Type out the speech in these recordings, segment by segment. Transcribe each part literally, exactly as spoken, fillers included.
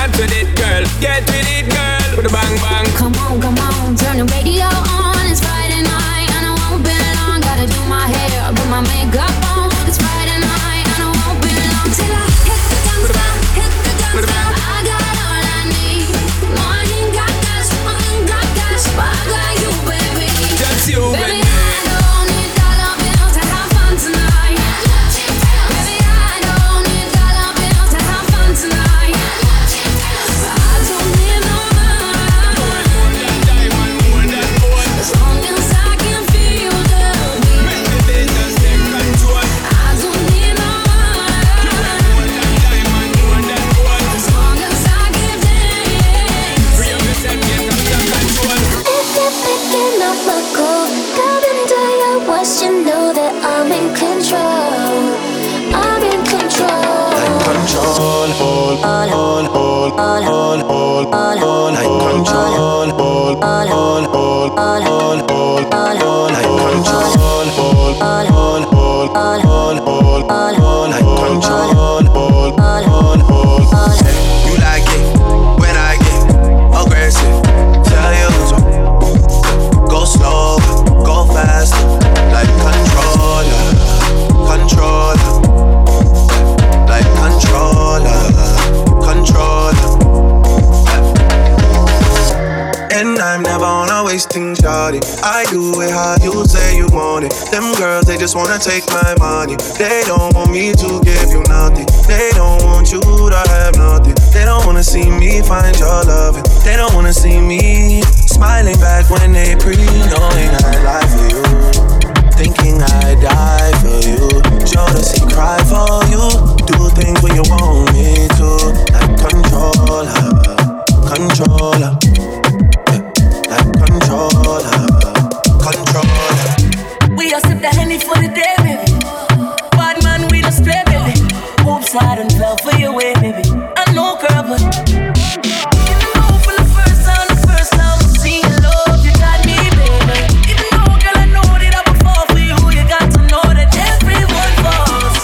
Get with it, girl. Get with it, girl. With a bang bang. Come on, come on, turn the radio on. It's Friday night and I won't be long. Gotta do my hair, put my makeup on. It's Friday night and I won't be long till I hit the dance floor, hit the dance floor. I got all I need. No, I ain't got cash, I ain't got cash, but I got you, baby. Just you, baby. baby. I don't need dollar bills to have fun tonight. Baby, I don't need dollar bills to have fun tonight. I don't need no money. As long as I can feel the beat. I don't need no money. As long as I can dance. If you're picking up my call, coming to your voice, you know that I'm in control. I'm in control. Control, hold, on, hold, on, hold, on, like control, hold, on, hold, on, hold, on, like control, hold, on, hold, on, hold, on, like control, hold, on, hold, on. You like it when I get aggressive. Tell you go slow, go faster, like controller, controller. Like controller, controller. And I'm never on a wasting shawty. I do it how you say you want it. Them girls, they just wanna take my money. They don't want me to give you nothing. They don't want you to have nothing. They don't wanna see me find your loving. They don't wanna see me smiling back when they pre, knowing I lie for you, thinking I die for you. Sure to see cry for you. Do things when you want me to. Like controller, controller, yeah. Like controller, controller. We just sip the Henny for the day, baby. Bad man, we just stray, baby. Move slide and fell for your way, baby. I know, girl, but even though for the first time, the first time I'm seeing love, you got me, baby. Even though, girl, I know that I would fall for you. You got to know that everyone falls.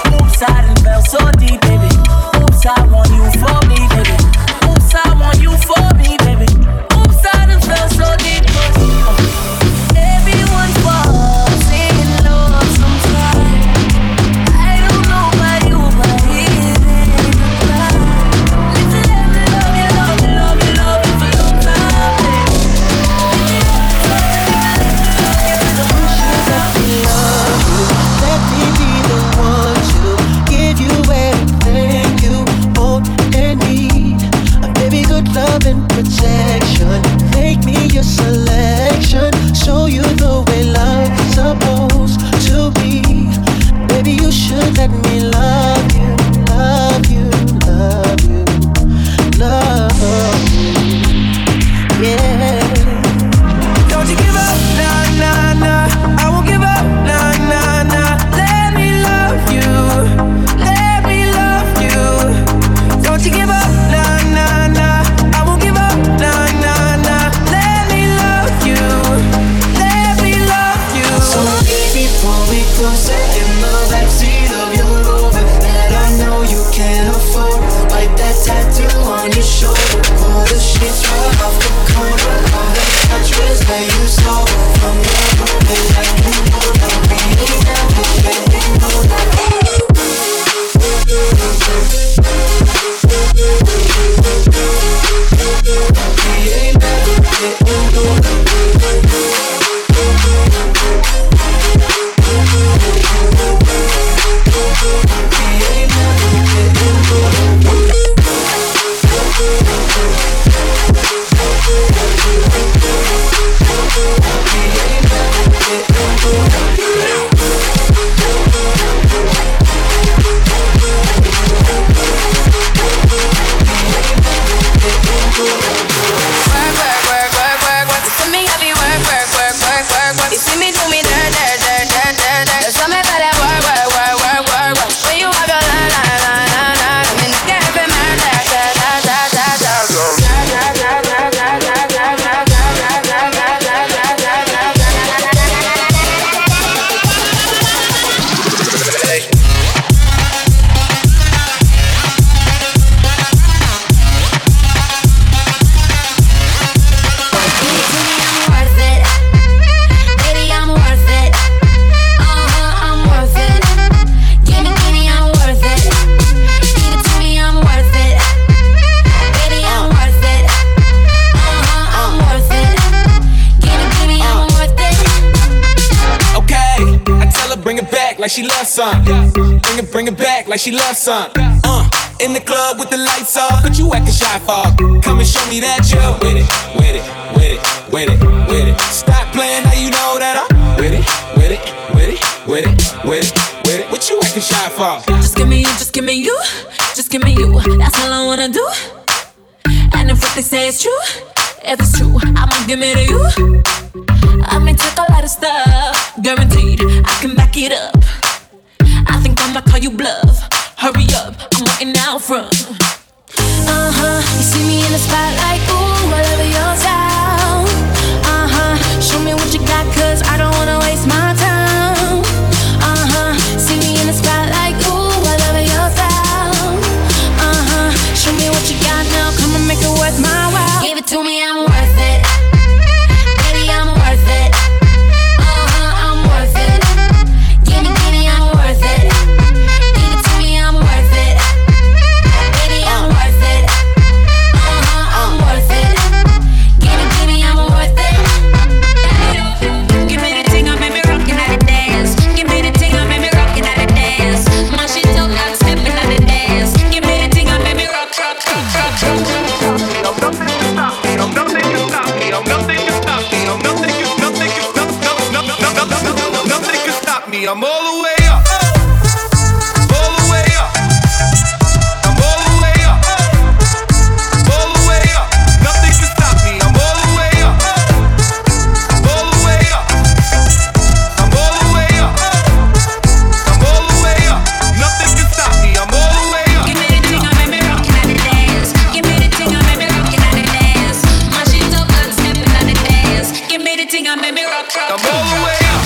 she loves some. Bring it, bring it back like she loves some. Uh, in the club with the lights off, but you acting shy for. Come and show me that you're with it, with it, with it, with it, with it. Stop playing, now you know that I'm with it, with it, with it, with it, with it, with it. What you acting shy for? Just give me you, just give me you, just give me you. That's all I wanna do. And if what they say is true, if it's true, I'ma give it to you. I may take a lot of stuff, guaranteed I can back it up. I think I'ma call you bluff. Hurry up, I'm waiting out front. Uh-huh, you see me in the spotlight, ooh, I love your style. Uh-huh, show me what you got, cause I don't wanna waste my time. Uh-huh, see me in the spotlight, ooh, I love your style. Uh-huh, show me what you got now, come and make it worth my while. Give it to me, I'm worth it. Baby, I'm worth it. Uh-huh, I'm worth it. Give me, give me, I'm worth it. Give it to me, I'm worth it. Baby, I'm worth it. Uh-huh, I'm worth it. Give me, give me, I'm worth it. Give me the thing, I made me rockin' at the dance. Give me the thing, I made me rockin' at the dance. My shit don't got steppin' at the dance. Give me the thing, I made me rock, rock, rock, rock, rock. Nothing can stop me. Nothing can stop me. Nothing can stop me. Nothing can nothing can nothing nothing can stop me. I'm all the way up. All the way up. I'm all the way up. All the way up. Nothing can stop me. I'm all the way up. All the way up. I'm all the way up. I'm all the way up. Nothing can stop me. I'm all the way up. Give me the thing, I made me rockin' at the dance. Give me the thing, I made me rockin' at the dance. My shit don't got steppin' at the dance. Give me the thing, I made me rock, rock, I'm all the way up.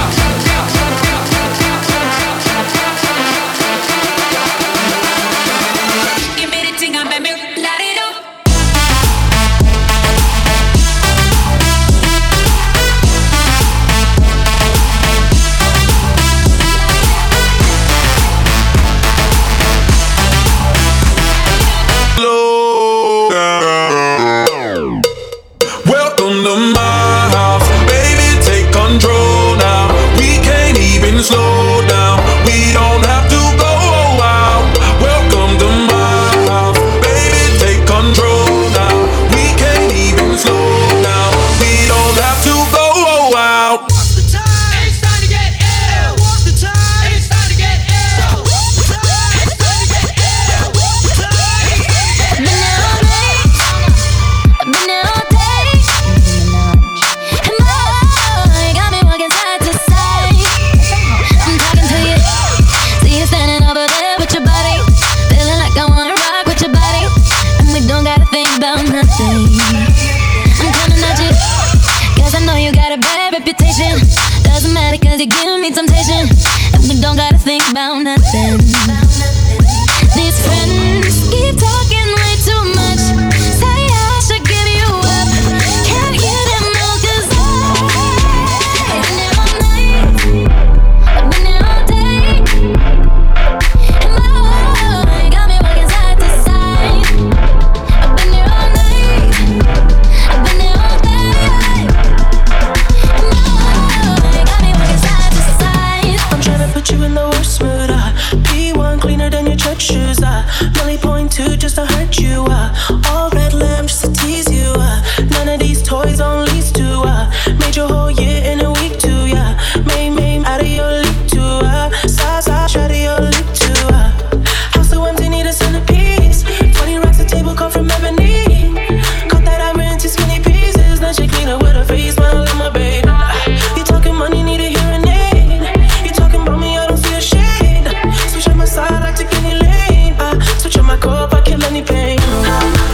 give me the thing, I made me light it up. Welcome to my house, baby, take control now. We can't even slow down, we don't have to go out. Welcome to my house, baby, take control now. We can't even slow down, we don't have to go out. What's the time? It's time to get ill. What's the time? It's time to get ill. What's the time? It's time to get ill. What's the time? Been there all day, been there all day, and boy, you got me walking side to side. I'm talking to you, see you standing over there with your body, feeling like I wanna rock with your body, and we don't gotta think about nothing. I'm coming at you, cause I know you got a bad reputation. Doesn't matter cause you give me temptation, and we don't gotta think about nothing. These friends keep talking way too much, say I should give you up. Can't hear them now cause I've been there all night, I've been there all day, and boy, you got me walking side to side. I've been there all night, I've been there all day, and boy, you got me walking side to side. I'm tryna put you in the worst mood. Uh. P one cleaner than your church shoes. Uh. Millie point two just to hurt you. Uh. All red lamps just to tease you. Uh. None of these toys on lease to. Uh. Made your whole year in a week too. Yeah. Made me out of your league too. Uh. Size out of your league too. Uh. House so empty, need a centerpiece. Twenty racks a table come from ebony. Cut that iron into skinny pieces. Now she clean up with her face, smile on my baby. You talking money, need a hearing aid. You talking about me, I don't see a shade. Switch on my side, I take any lane. I switch on my core, I kill any pain.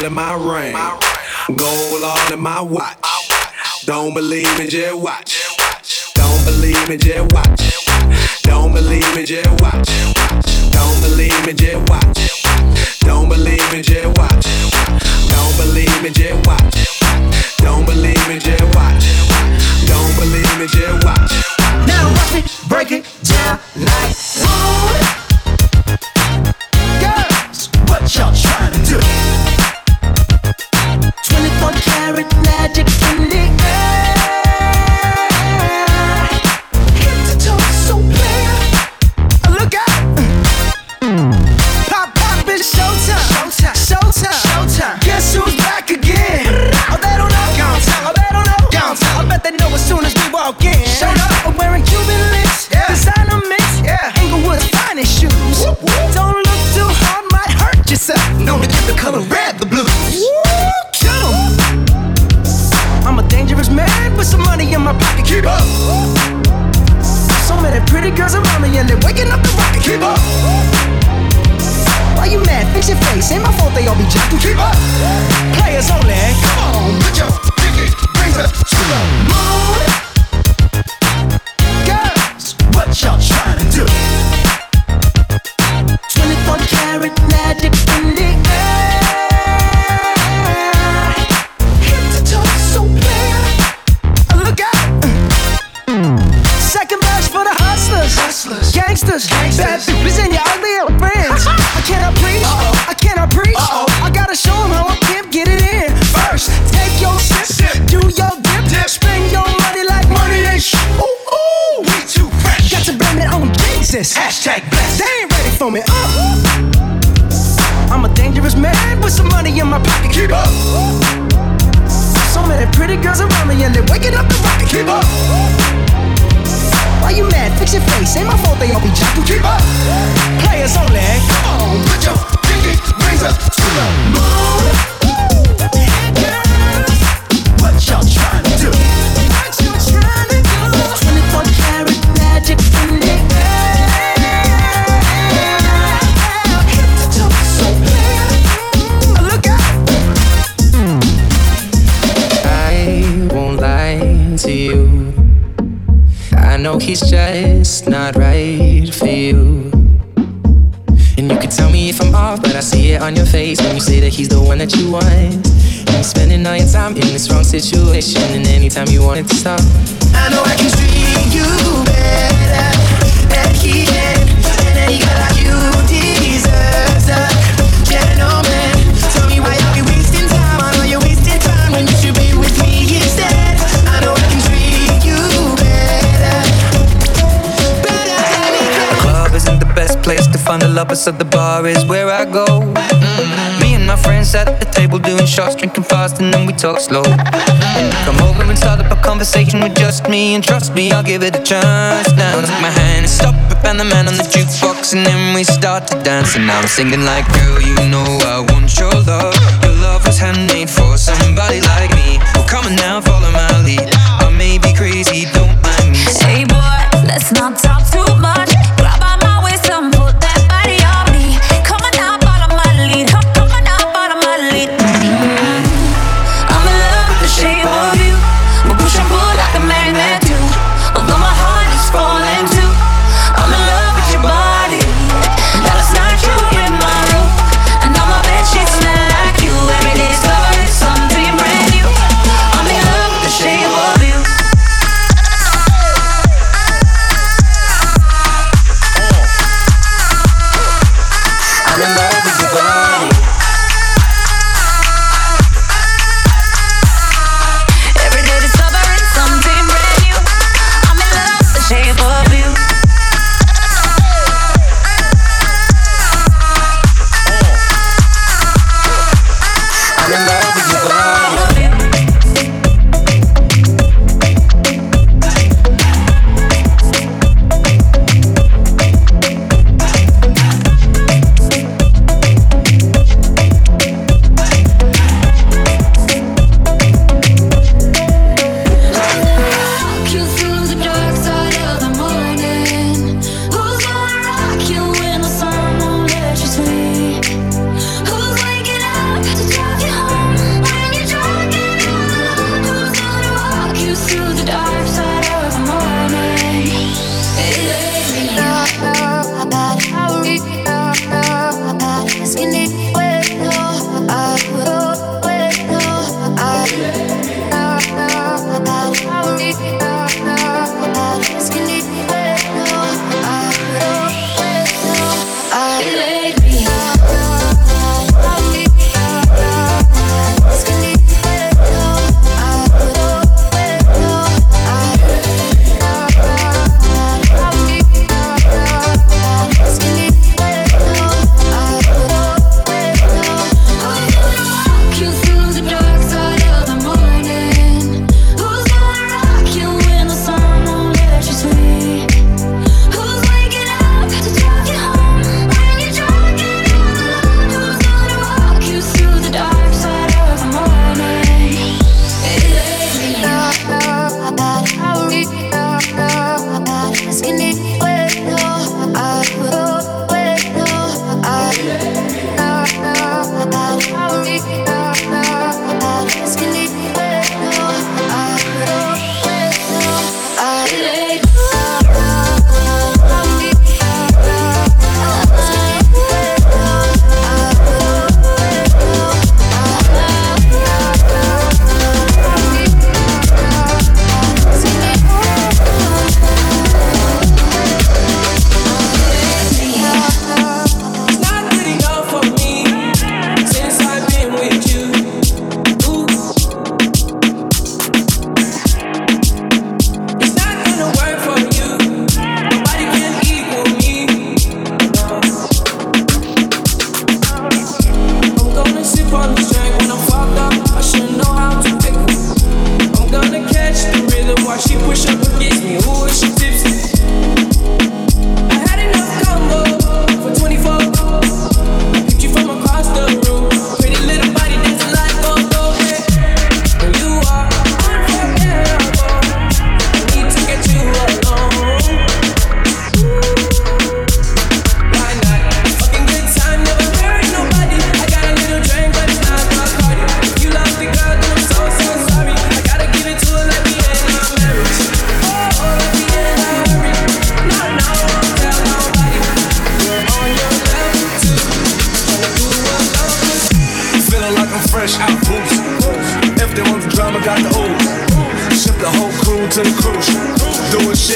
in my ring. Gold all in my watch. Don't believe me, just watch. Don't believe me, just watch. Don't believe me, just watch. Don't believe me, just watch. Don't believe me, just watch. Don't believe me, just watch. Don't believe me, just watch. Don't believe me, just watch. Now watch me break it down like ooh. Girls, what y'all trying to do? twenty-four karat magic in the air. Hit the toe so clear. Look out. Pop, pop, it's showtime. Showtime, showtime, showtime. Guess who's back again? Oh, they don't know. Gone time. Oh, they don't know. Gone time. I bet they know as soon as we walk in. Showed up. I'm wearing Cuban links. Yeah. Designer mix. Yeah. Inglewood's finest shoes. Whoop, whoop. Don't look too hard, might hurt yourself. Known to give the color red the blues. Woo, kill 'em. I'm a dangerous man with some money in my pocket. Keep up. So many pretty girls around me and they're waking up the rocket. Keep up. Why you mad? Fix your face. Ain't my fault they all be jacking. Keep up. Players only. Come on, put your pinky rings up to the moon. Girls, what y'all trying to do? twenty-four karat magic in the air. Hit the toe so clear. Look out. Second verse for the hustlers, hustlers. Gangsters, Gangsters. Bad bitches and your ugly old friends. I cannot preach, Uh-oh. I cannot preach. Uh-oh. I gotta show them how a pimp get it in. First, take your sip, sip. Do your dip, dip. Spend your money like money ain't sh. Ooh, ooh, we too fresh. Got to blame it on Jesus. Hashtag blessed. They ain't ready for me. Uh. I'm a dangerous man with some money in my pocket. Keep up. So many pretty girls around me and they're waking up the rocket. Keep up. Why you mad? Fix your face. Ain't my fault they all be jacking. Keep up. Players only. Come on, put your pinky rings up to the moon. Girls, what y'all trying to do? What you trying to do? twenty-four karat magic in the air. Hit the toe so clear. Look out. I won't lie to you. I know he's just not right for you. And you can tell me if I'm off, but I see it on your face when you say that he's the one that you want. And you're spending all your time in this wrong situation, and anytime you want it to stop. I know I can treat you better than he can, and any girl like you deserves a gentleman. Tell me why I'll be wasting time. I know you're wasting time when you should be with me instead. I know I can treat you better, better than he can. The club isn't the best place to find the lovers, so the bar is where I go. Mm-hmm. Me and my friends sat at the table doing shots, drinking fast, and then we talk slow. And you come over and start up a conversation with just me, and trust me, I'll give it a chance. Now take my hand and stop it, and the man on the jukebox, and then we start to dance. And now I'm singing like, girl, you know I want your love. Your love was handmade for somebody like me. Well, come on now, follow my lead. I may be crazy, don't mind me. Hey boy, let's not talk too much. Grab on my waist and put that body on me. Come on now, follow my lead. Come, come on now, follow my lead. Mm-hmm. I'm in love with the shape of you. We push and pull like a magnet do. Although my heart is falling too. I'm in love with your body. And last night you in my room, and now my bed sheets smell like you. Every day's covered in something brand new. I'm in love with the shape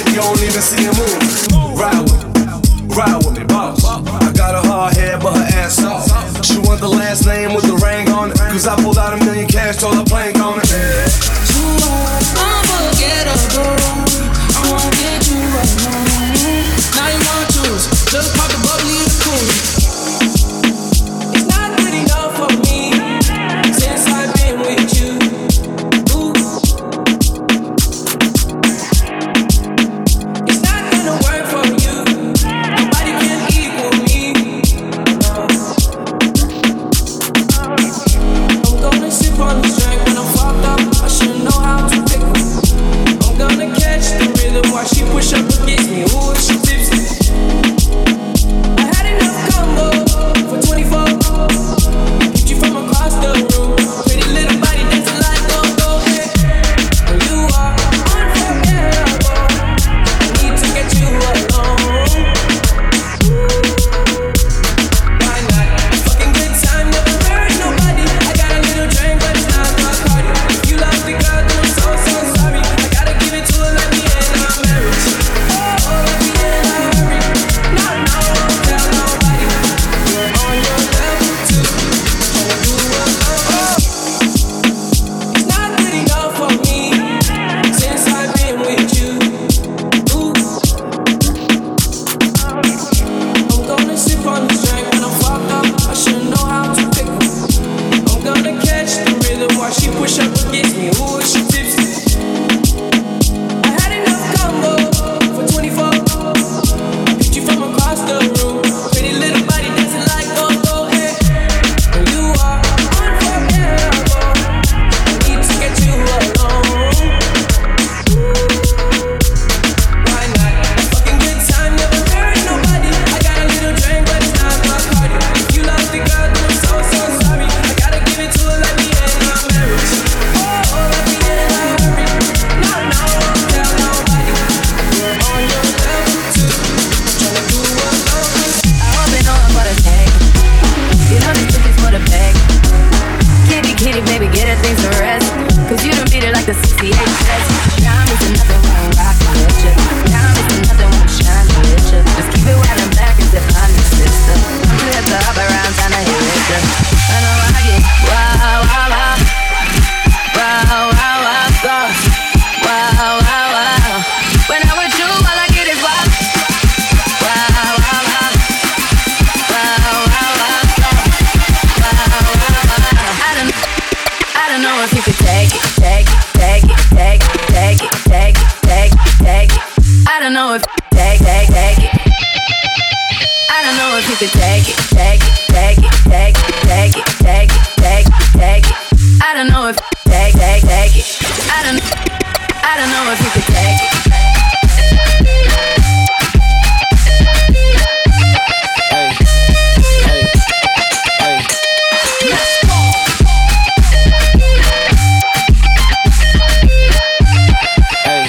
you don't even see him move. Ride with me, ride with me, boss. I got a hard head, but her ass off. She want the last name with the ring on it. Cause I pulled out a million cash, told her plank on it. You are unforgettable. I won't get you alone. Now you want to choose. Just pop the bubbly in the cooler. It's not good enough for me since I've been with you. Ooh. It's not gonna work for you. Nobody can equal me. No. I'm gonna sip on the drink when I'm fucked up. I should know how to pick her. I'm gonna catch the rhythm while she push up against me. Ooh, she tipsy. I had enough combo for twenty-four. Hit you from across the room. Pretty little body dancing like go go hey. And you are unforgettable. I need to get you alone. Why not? Fucking good time, never hurt nobody. I got a little drink, but it's not my party. If you love the girl, then I'm so so sorry. I gotta give it to her like the end of marriage. Oh, oh, like the end of hurry. No, no, don't tell nobody. You're on your level too. Tryna do what I want. It's not good enough for me since I've been with you. Ooh. I'm gonna sip on the drink when I'm fucked up. I should know how to pick her. I'm gonna catch the rhythm while she push up against me. Ooh, she tipsy. I had enough combo for twenty-four. Hit you from across the room. Pretty little body dancing like go go hey. And you are unforgettable. I need to get you alone. Why not? Fucking good time, never hurt nobody. I got a little drink, but it's not my party. If you love the girl, then I'm so so sorry. I gotta give it to her like the end of marriage. Oh, oh, like the end of hurry. No, no, don't tell nobody. You're on your level too. Tryna do what I want. I've been on for the tag. You know this bitch is for the bag. Kitty, kitty, baby, get her things to rest. Cause you done beat it like the sixty-eight test. Now I'm missing nothing when I'm rockin' with ya. Now I'm missing nothing when I'm shining with ya. Just keep it white and black as if I'm your sister. I'm too hip to hop around, tryna hit with ya. I know I get wow, wow, wow. Wow, wow, wow, wow. Wow, wow, wow. When I'm with you, all I get is wow. Wow, wow, wow. Wow, wow, wow. Wow, wow, wow. I don't, I don't know if you could take it, take it, take it, take it, take it, take it, take it, take it. I don't know if take, take, take it. I don't know if you could take it, take it, take it, take it, take it, take it, take it, take it. I don't know if take, take, take it. I don't, I don't know if you could take it. Hey, hey, hey. Hey,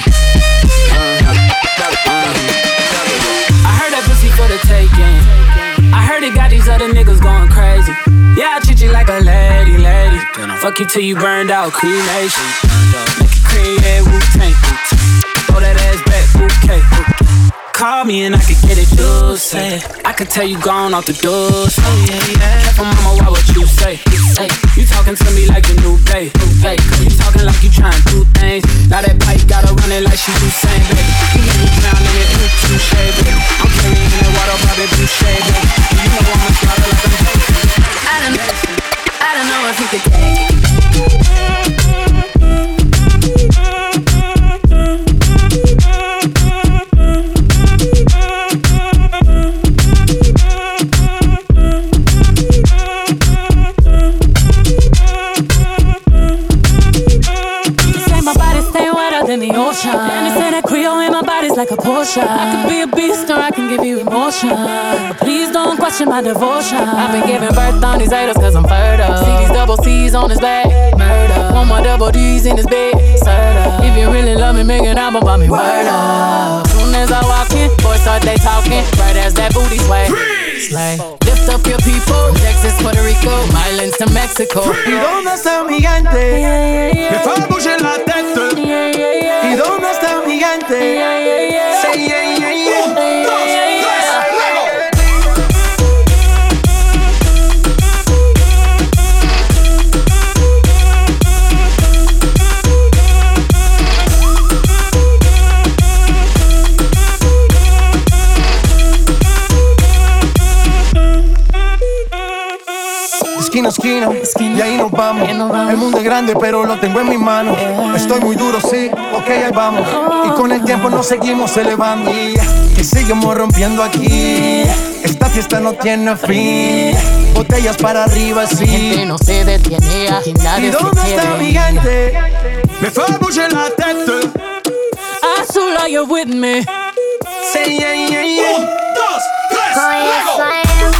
uh, uh. I heard that pussy for the taking. I heard it got these other niggas going crazy. Yeah, I treat you like a lady, lady. Fuck you till you burned out, cremation. Make it cream, yeah, Wu-Tang. Throw that ass back, bouquet. Call me and I could get it, you say. I could tell you gone off the doors. Oh yeah, yeah. If I'm mama, what would you say? Hey, you talking to me like the new day. Hey, you talking like you trying to do things. Now that pipe got her running like she Usain, baby. You know you drowning in it, touche, baby. I'm carrying that water, Bobby Boucher, baby. You know I'm a scholar like I'm Jason. I don't know, I don't know if you could take it. In the ocean, and they say that Creole in my body's like a Porsche. I could be a beast or I can give you emotion. But please don't question my devotion. I've been giving birth on these haters cause I'm fertile. See these double C's on his back, murder. One more double D's in his bed, serta. If you really love me, make an album by me, word up. Soon as I walk in, boys start they talking, right as that booty sway. Slay. Lift up your people, Texas, Puerto Rico, islands to Mexico. ¿Y dónde está mi gigante? Me fue a bouger la tête. ¿Y dónde está mi gigante? esquina a esquina, y ahí nos vamos. El mundo es grande, pero lo tengo en mis manos. Estoy muy duro, sí, ok, ahí vamos. Y con el tiempo nos seguimos elevando. Y seguimos rompiendo aquí. Esta fiesta no tiene fin. Botellas para arriba, sí. Gente no se detiene, aquí nadie ¿Y se dónde quiere. está mi gente? Me fait bouger la tête. Azul, are you with me? Say yeah, yeah, yeah. Un, dos, tres, Oh, yes, luego. I am.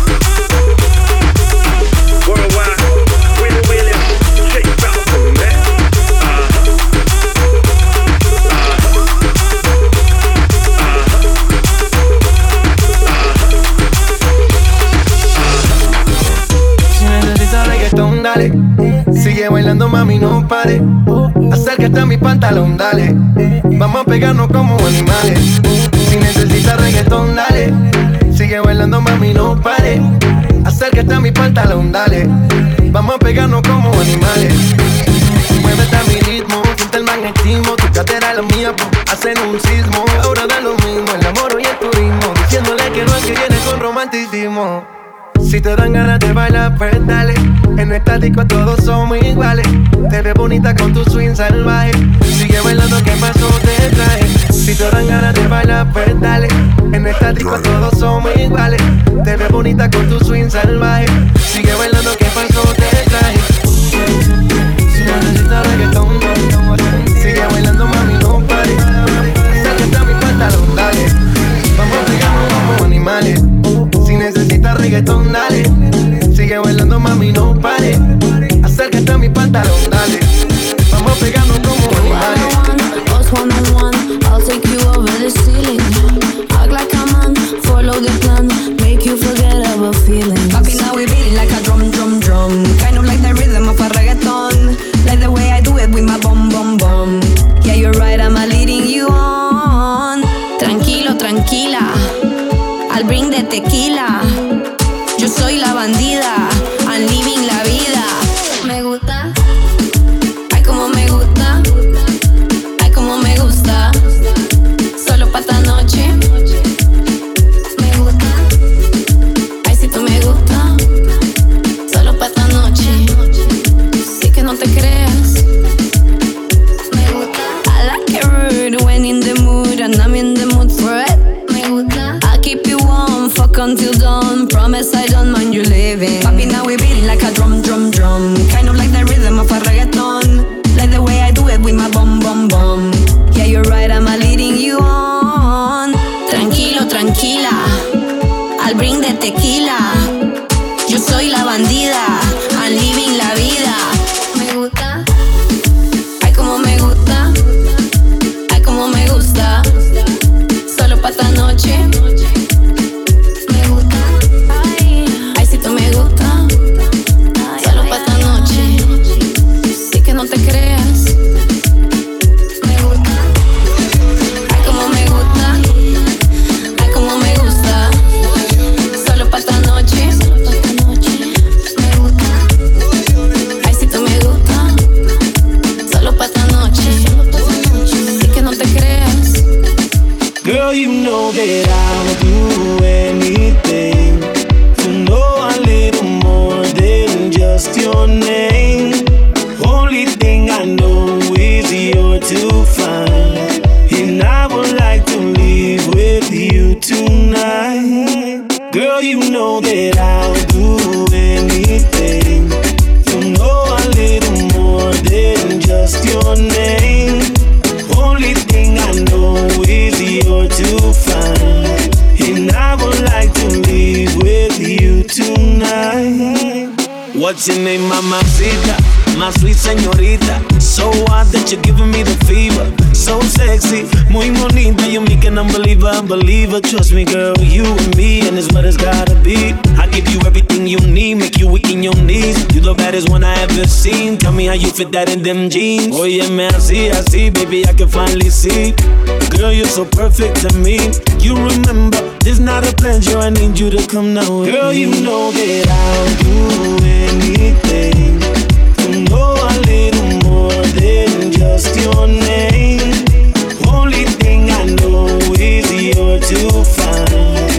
Worldwide, Willie Williams, Shake Falcon, man. Si necesitas reggaetón, dale. Sigue bailando, mami, no pare. Acércate a mi pantalón, dale. Vamos a pegarnos como animales. Si necesitas reggaetón, dale. Sigue bailando, mami, no pare. Acércate a mi pantalón, dale. Vamos a pegarnos como animales. Muévete a mi ritmo, siente el magnetismo. Tu cadera es la mía, pues, hacen un sismo. Ahora da lo mismo, el amor y el turismo. Diciéndole que no es que viene con romanticismo. Si te dan ganas de bailar, pues dale. En esta disco todos somos iguales. Te ves bonita con tu swing salvaje. Sigue bailando, que pasó te traje. Si te dan ganas de bailar, pues dale. En esta disco todos somos iguales. Te ves bonita con tu swing salvaje. Sigue bailando, que pasó te traje. Si necesitas reggaetón, sigue bailando, mami, no pare. Acércate a mi pantalón, dale. Vamos a pegarnos como animales. Si necesitas reggaetón, dale. Sigue bailando, mami, no pare. Acércate a mi pantalón, dale. Vamos a pegarnos como animales. Us one on one, I'll take you over the ceiling. Act like a man, follow the plan, make you forget about feelings. Papi, now we beating like a drum, drum, drum. Kind of like the rhythm of a reggaeton. Like the way I do it with my bum, bum, bum. Yeah, you're right, I'm a leading you on. Tranquilo, tranquila, I'll bring the tequila. Yo soy la bandida, I'm living la vida. Me gusta, ay como me gusta, ay como me gusta. Solo pa' esta noche. Me gusta, ay si tú me gusta. Solo pa' esta noche. Sí que no te creas. Me gusta, I like it rude when in the mood and I'm in the mood for it. Me gusta, I keep you warm, fuck until dawn. Promise I don't mind you leaving. Papi, now we beating like a drum, drum, drum. Kind of like the rhythm of a reggaeton. Like the way I do it with my bum, bum, bum. Yeah, you're right, I'm a leading you on. Tranquilo, tranquila, I'll bring the tequila. Yo soy la bandida, I'm living la vida. Me gusta, ay como me gusta, ay como me gusta. Solo pa' esta noche. Me gusta, ay, ay si tú me gusta. Solo pa' esta noche. Sí que no te creas. Me gusta, ay como me gusta, ay como me gusta. Solo pa' esta noche. Me gusta, ay si tú me gusta. Solo pa' esta noche. Sí que no te creas. Girl, you know that I'll do anything to know a little more than just your name. Only thing I know is you're too fine, and I would like to live with you tonight. Girl, you know that I'll do anything to know a little more than just your name. Only thing I know is you're too fine, and I would like to live with you tonight. What's your name, mamacita? My sweet señorita. So hot that you're giving me the fever. So sexy, muy bonita. You make an unbeliever, unbeliever. Trust me, girl, you and me, and it's what it's gotta be. I give you everything you need, make you weak in your knees. You the baddest one I ever seen. Tell me how you fit that in them jeans. Oh yeah, man, I see, I see, baby, I can finally see. Girl, you're so perfect to me. You remember, it's not a pleasure, I need you to come now with Girl, me. You know that I'll do anything to know a little more than just your name. Only thing I know is you're too fine,